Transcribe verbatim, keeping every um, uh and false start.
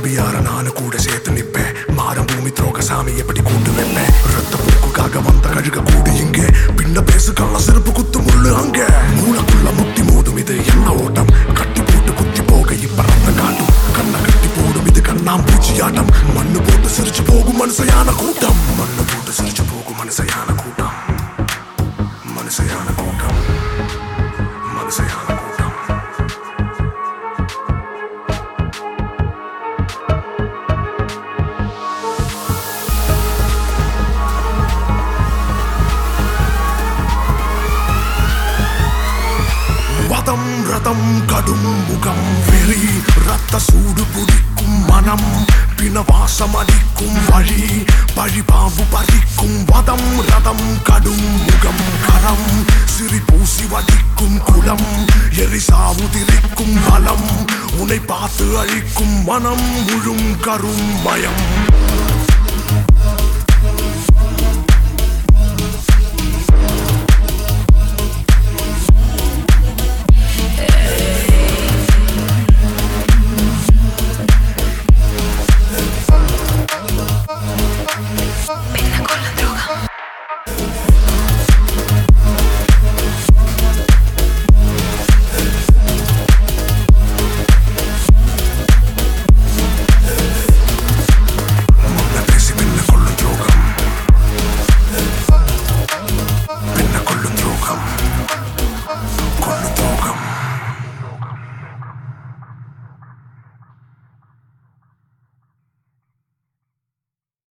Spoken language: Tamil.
நம்பியார நானு கூட சேர்த்து நிப்பேன். மாறம் பூமி துரோக சாமி எப்படி கூட்டு வைப்பேன். ரத்த போக்குக்காக வந்த கழுக கூடு இங்க. பின்ன பேசு கள்ள செருப்பு குத்து முள்ளு அங்க. மூளைக்குள்ள முட்டி மோதும் இது என்ன ஓட்டம். கட்டி போட்டு குத்தி போக இப்ப ரத்த காட்டும். கண்ணை கட்டி போடும் இது கண்ணாம் பூச்சி ஆட்டம். மண்ணு போட்டு சிரிச்சு போகும் மனுஷையான கூட்டம். மண்ணு போட்டு சிரிச்சு போகும் மனுஷையான கூட்டம். மனுஷையான கூட்டம். மனுஷையான கூட்டம். வதம் ரதம் கடும் முகம் வெறி. ரத்த சூடு புடிக்கும் மனம். பிணவாசம் அடிக்கும் வழி. பழி பாவு பறிக்கும் வதம் ரதம் கடும் முகம் கரம். சிறி பூசி வடிக்கும் குளம். எரிசாவு திரிக்கும் பலம். உன்னை பார்த்து அழிக்கும் மனம் முழும் கரும் மயம்.